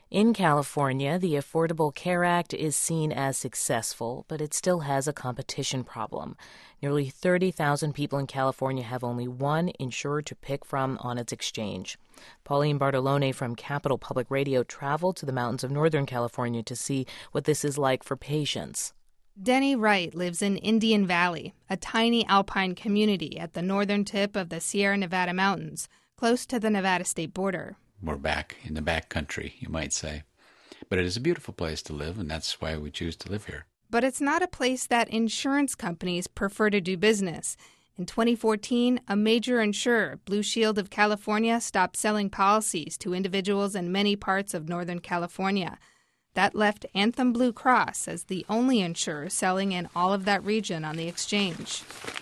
In California, the Affordable Care Act is seen as successful, but it still has a competition problem. Nearly 30,000 people in California have only one insurer to pick from on its exchange. Pauline Bartolone from Capital Public Radio traveled to the mountains of Northern California to see what this is like for patients. Denny Wright lives in Indian Valley, a tiny alpine community at the northern tip of the Sierra Nevada mountains, close to the Nevada state border. We're back in the back country, you might say. But it is a beautiful place to live, and that's why we choose to live here. But it's not a place that insurance companies prefer to do business. In 2014, a major insurer, Blue Shield of California, stopped selling policies to individuals in many parts of Northern California. That left Anthem Blue Cross as the only insurer selling in all of that region on the exchange.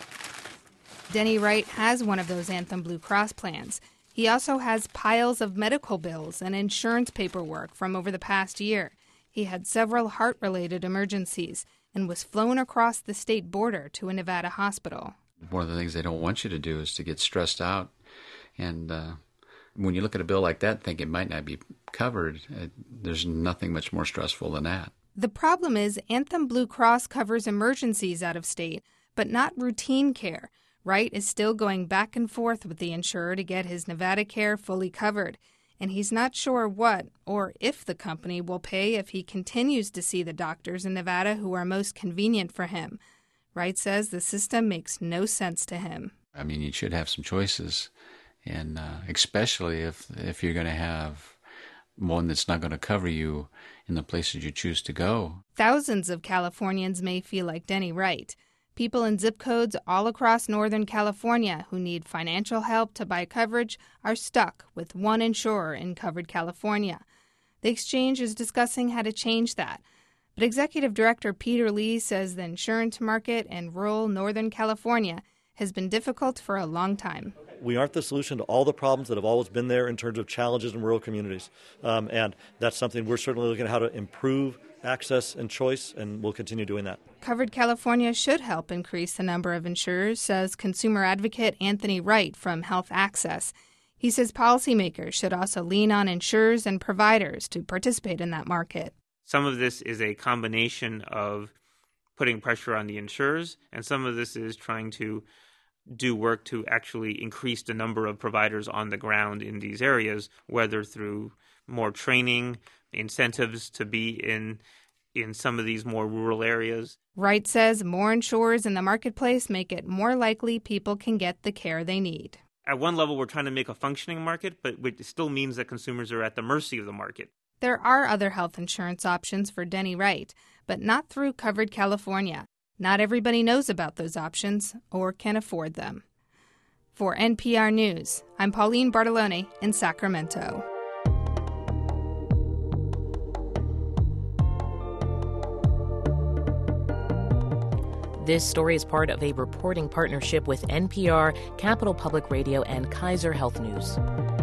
Denny Wright has one of those Anthem Blue Cross plans. He also has piles of medical bills and insurance paperwork from over the past year. He had several heart-related emergencies and was flown across the state border to a Nevada hospital. One of the things they don't want you to do is to get stressed out. And when you look at a bill like that and think it might not be covered, there's nothing much more stressful than that. The problem is Anthem Blue Cross covers emergencies out of state, but not routine care. Wright is still going back and forth with the insurer to get his Nevada care fully covered, and he's not sure what or if the company will pay if he continues to see the doctors in Nevada who are most convenient for him. Wright says the system makes no sense to him. I mean, you should have some choices, and especially if you're going to have one that's not going to cover you in the places you choose to go. Thousands of Californians may feel like Denny Wright. People in zip codes all across Northern California who need financial help to buy coverage are stuck with one insurer in covered California. The exchange is discussing how to change that. But Executive Director Peter Lee says the insurance market in rural Northern California has been difficult for a long time. We aren't the solution to all the problems that have always been there in terms of challenges in rural communities. And that's something we're certainly looking at how to improve access and choice, and we'll continue doing that. Covered California should help increase the number of insurers, says consumer advocate Anthony Wright from Health Access. He says policymakers should also lean on insurers and providers to participate in that market. Some of this is a combination of putting pressure on the insurers, and some of this is trying to do work to actually increase the number of providers on the ground in these areas, whether through more training, incentives to be in some of these more rural areas. Wright says more insurers in the marketplace make it more likely people can get the care they need. At one level, we're trying to make a functioning market, but it still means that consumers are at the mercy of the market. There are other health insurance options for Denny Wright, but not through Covered California. Not everybody knows about those options or can afford them. For NPR News, I'm Pauline Bartolone in Sacramento. This story is part of a reporting partnership with NPR, Capital Public Radio, and Kaiser Health News.